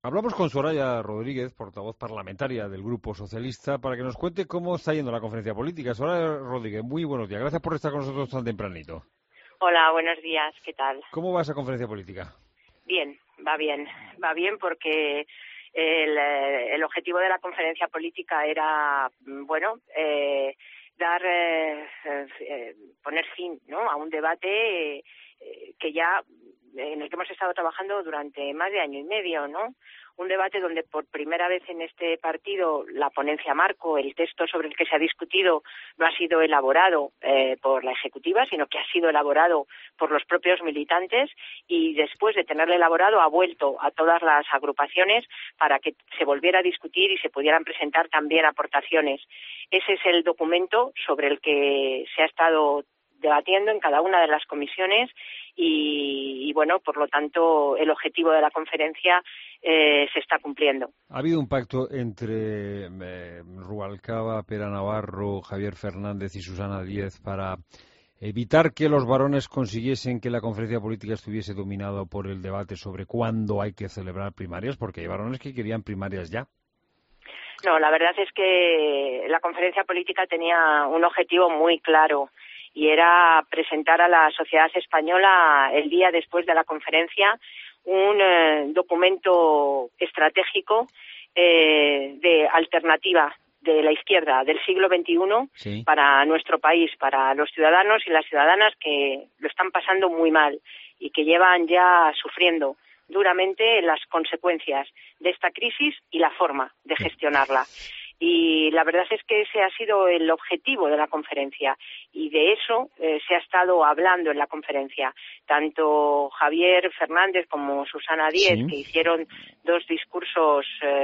Hablamos con Soraya Rodríguez, portavoz parlamentaria del Grupo Socialista, para que nos cuente cómo está yendo la conferencia política. Soraya Rodríguez, muy buenos días. Gracias por estar con nosotros tan tempranito. Hola, buenos días. ¿Qué tal? ¿Cómo va esa conferencia política? Bien, va bien. Va bien porque el objetivo de la conferencia política era, poner fin, ¿no?, a un debate que ya en el que hemos estado trabajando durante más de año y medio, ¿no? Un debate donde por primera vez en este partido la ponencia marco, el texto sobre el que se ha discutido, no ha sido elaborado por la ejecutiva, sino que ha sido elaborado por los propios militantes, y después de tenerlo elaborado ha vuelto a todas las agrupaciones para que se volviera a discutir y se pudieran presentar también aportaciones. Ese es el documento sobre el que se ha estado debatiendo en cada una de las comisiones y bueno, por lo tanto, el objetivo de la conferencia se está cumpliendo. ¿Ha habido un pacto entre Rubalcaba, Pera Navarro, Javier Fernández y Susana Díez para evitar que los varones consiguiesen que la conferencia política estuviese dominada por el debate sobre cuándo hay que celebrar primarias? Porque hay varones que querían primarias ya. No, la verdad es que la conferencia política tenía un objetivo muy claro, y era presentar a la sociedad española el día después de la conferencia un documento estratégico de alternativa de la izquierda del siglo XXI, sí, para nuestro país, para los ciudadanos y las ciudadanas que lo están pasando muy mal y que llevan ya sufriendo duramente las consecuencias de esta crisis y la forma de gestionarla. Y la verdad es que ese ha sido el objetivo de la conferencia, y de eso se ha estado hablando en la conferencia. Tanto Javier Fernández como Susana Díez, sí, que hicieron dos discursos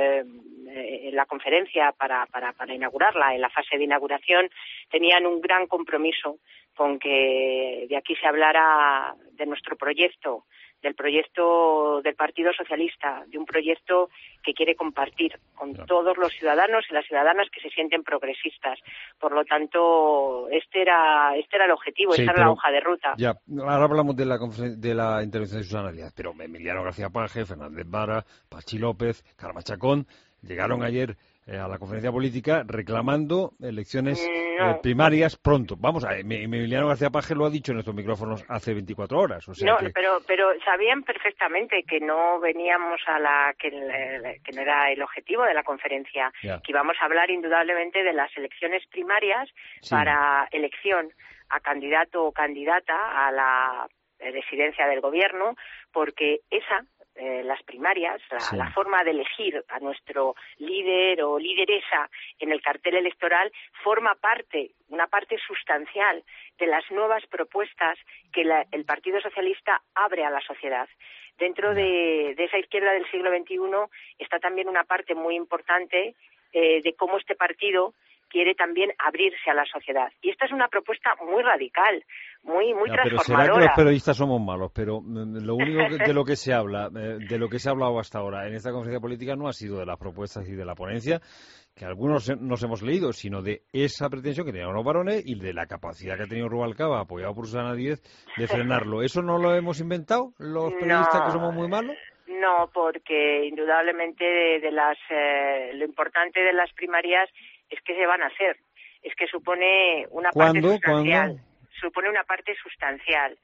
en la conferencia para inaugurarla, en la fase de inauguración, tenían un gran compromiso con que de aquí se hablara de nuestro proyecto, del proyecto del Partido Socialista, de un proyecto que quiere compartir con todos los ciudadanos y las ciudadanas que se sienten progresistas. Por lo tanto, este era el objetivo, sí, esta era la hoja de ruta. Ya, ahora hablamos de la intervención de Susana Díaz, pero Emiliano García Paje, Fernández Vara, Pachi López, Carme Chacón llegaron ayer a la conferencia política reclamando elecciones primarias pronto. Vamos a ver, Emiliano García Paje lo ha dicho en estos micrófonos hace 24 horas. O sea pero sabían perfectamente que no veníamos que no era el objetivo de la conferencia, que íbamos a hablar indudablemente de las elecciones primarias, sí, para elección a candidato o candidata a la presidencia del gobierno, porque las primarias, la forma de elegir a nuestro líder o lideresa en el cartel electoral, forma una parte sustancial de las nuevas propuestas que el Partido Socialista abre a la sociedad. Dentro de esa izquierda del siglo XXI está también una parte muy importante de cómo este partido quiere también abrirse a la sociedad. Y esta es una propuesta muy radical, muy transformadora. Pero será que los periodistas somos malos, pero lo único de lo que se habla, de lo que se ha hablado hasta ahora en esta conferencia política no ha sido de las propuestas y de la ponencia, que algunos nos hemos leído, sino de esa pretensión que tenían los varones y de la capacidad que ha tenido Rubalcaba, apoyado por Susana Díez, de frenarlo. ¿Eso no lo hemos inventado los periodistas, que somos muy malos? No, porque indudablemente lo importante de las primarias es que se van a hacer, es que supone una parte sustancial. Supone una parte sustancial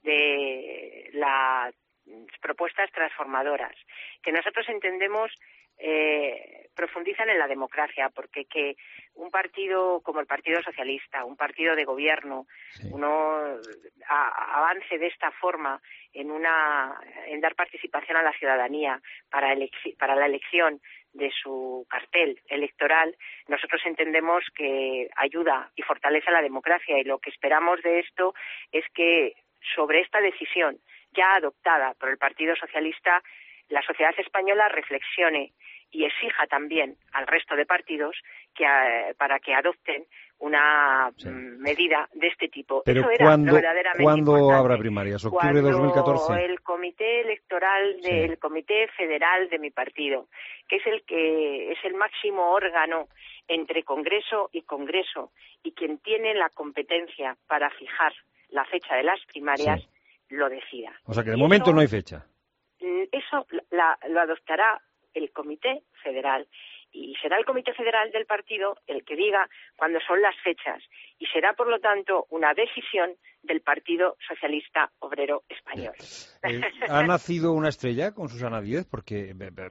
de las propuestas transformadoras, que nosotros entendemos profundizan en la democracia, porque que un partido como el Partido Socialista, un partido de gobierno, sí, uno avance de esta forma en dar participación a la ciudadanía para la elección de su cartel electoral, nosotros entendemos que ayuda y fortalece la democracia, y lo que esperamos de esto es que sobre esta decisión ya adoptada por el Partido Socialista, la sociedad española reflexione y exija también al resto de partidos para que adopten una medida de este tipo. Pero eso era verdaderamente ¿cuándo importante. Habrá primarias? ¿Octubre de 2014? Cuando el comité electoral del Comité Federal de mi partido, que es el máximo órgano entre Congreso y Congreso, y quien tiene la competencia para fijar la fecha de las primarias, lo decida. O sea que de momento no hay fecha. Eso lo adoptará el Comité Federal. Y será el Comité Federal del partido el que diga cuándo son las fechas. Y será, por lo tanto, una decisión del Partido Socialista Obrero Español. Ha nacido una estrella con Susana Díez, porque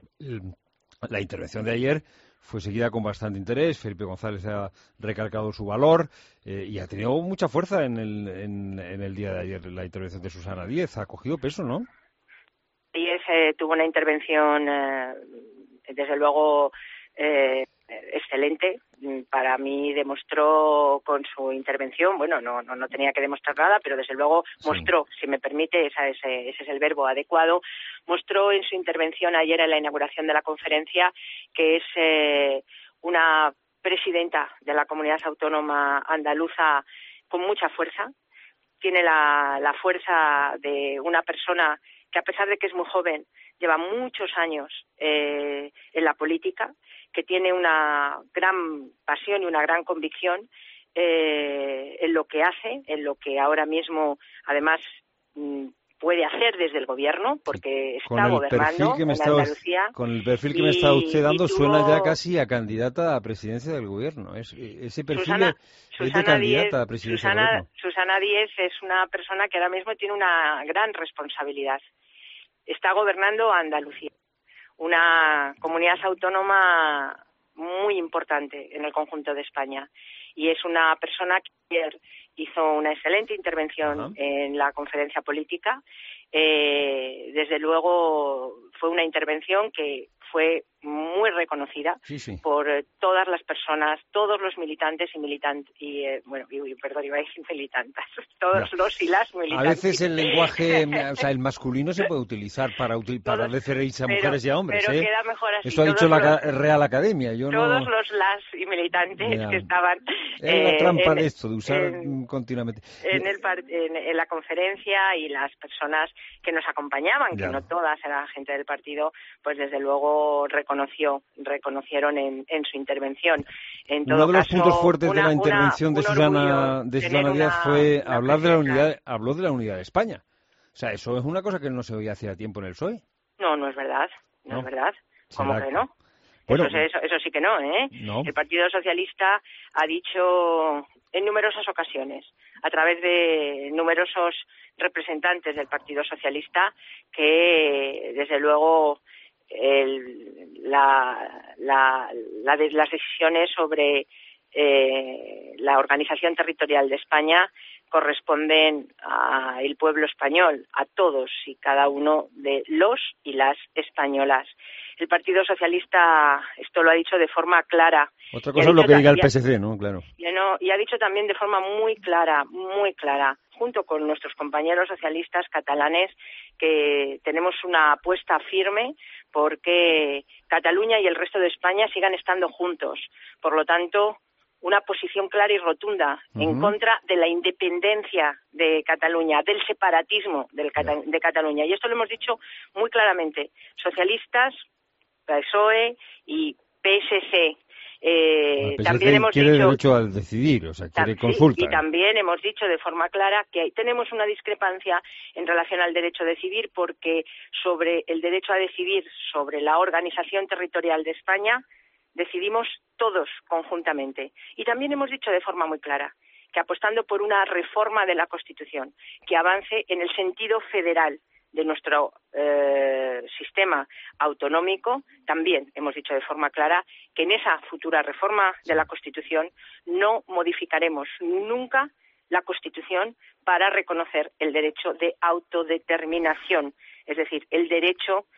la intervención de ayer fue seguida con bastante interés. Felipe González ha recalcado su valor y ha tenido mucha fuerza en el día de ayer la intervención de Susana Díez. Ha cogido peso, ¿no? Díez tuvo una intervención, desde luego, excelente. Para mí demostró con su intervención, bueno, no tenía que demostrar nada, pero desde luego mostró, si me permite, ese es el verbo adecuado, mostró en su intervención ayer en la inauguración de la conferencia que es una presidenta de la comunidad autónoma andaluza con mucha fuerza. Tiene la fuerza de una persona que, a pesar de que es muy joven, lleva muchos años en la política, que tiene una gran pasión y una gran convicción en lo que hace, en lo que ahora mismo, además, puede hacer desde el gobierno, porque está gobernando en Andalucía. Con el perfil que me está usted dando, suena ya casi a candidata a presidencia del gobierno. Ese perfil es de candidata a presidencia del gobierno. Susana Díez es una persona que ahora mismo tiene una gran responsabilidad. Está gobernando a Andalucía, una comunidad autónoma muy importante en el conjunto de España. Y es una persona que ayer hizo una excelente intervención en la conferencia política. Desde luego fue una intervención que fue muy reconocida por todas las personas, todos los militantes y militantes, perdón, iba a decir militantas, todos los y las militantes. A veces el lenguaje, el masculino se puede utilizar para referirse a mujeres y a hombres. Pero queda mejor así. Eso ha dicho la Real Academia. Todos los las y militantes que estaban... Es la trampa de esto, de usar continuamente. En la conferencia, y las personas que nos acompañaban, que no todas eran gente del partido, pues desde luego reconocieron en su intervención. En todo Uno de los caso, puntos fuertes de la intervención de Susana Díaz fue hablar de la unidad, habló de la unidad de España. O sea, eso es una cosa que no se oía hacía tiempo en el PSOE. No es verdad, no es verdad. ¿Cómo que no? Bueno, eso sí que no, ¿eh? No. El Partido Socialista ha dicho en numerosas ocasiones, a través de numerosos representantes del Partido Socialista, que desde luego las decisiones sobre la organización territorial de España corresponden al pueblo español, a todos y cada uno de los y las españolas. El Partido Socialista esto lo ha dicho de forma clara. Otra cosa es lo que diga el PSC, ¿no? Claro. Y ha dicho también de forma muy clara, junto con nuestros compañeros socialistas catalanes, que tenemos una apuesta firme porque Cataluña y el resto de España sigan estando juntos. Por lo tanto, una posición clara y rotunda en contra de la independencia de Cataluña, del separatismo de Cataluña. Y esto lo hemos dicho muy claramente. Socialistas, PSOE y PSC. También hemos quiere dicho derecho al decidir, o sea, quiere consulta. Y también hemos dicho de forma clara que tenemos una discrepancia en relación al derecho a decidir, porque sobre el derecho a decidir sobre la organización territorial de España decidimos todos conjuntamente. Y también hemos dicho de forma muy clara que apostando por una reforma de la Constitución que avance en el sentido federal de nuestro sistema autonómico, también hemos dicho de forma clara que en esa futura reforma de la Constitución no modificaremos nunca la Constitución para reconocer el derecho de autodeterminación, es decir, el derecho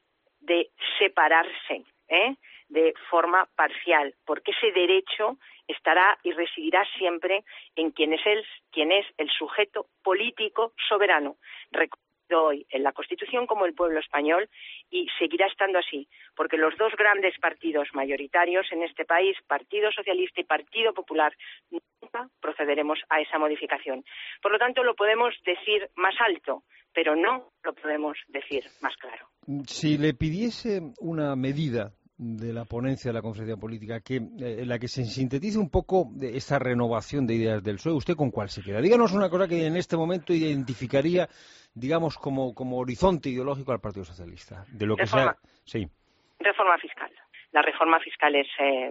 de separarse de forma parcial, porque ese derecho estará y residirá siempre en quien es el sujeto político soberano, reconocido hoy en la Constitución como el pueblo español, y seguirá estando así, porque los dos grandes partidos mayoritarios en este país, Partido Socialista y Partido Popular, nunca procederemos a esa modificación. Por lo tanto, lo podemos decir más alto, pero no lo podemos decir más claro. Si le pidiese una medida de la ponencia de la conferencia política en la que se sintetice un poco de esta renovación de ideas del PSOE, ¿usted con cuál se queda? Díganos una cosa que en este momento identificaría, digamos, como horizonte ideológico al Partido Socialista, de lo que sea. Sí. Reforma fiscal. La reforma fiscal es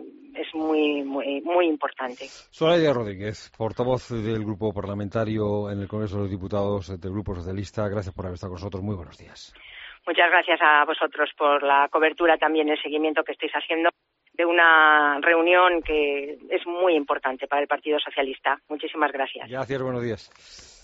muy importante. Soraya Rodríguez, portavoz del Grupo Parlamentario en el Congreso de los Diputados del Grupo Socialista, gracias por haber estado con nosotros. Muy buenos días. Muchas gracias a vosotros por la cobertura, también el seguimiento que estáis haciendo de una reunión que es muy importante para el Partido Socialista. Muchísimas gracias. Gracias, buenos días.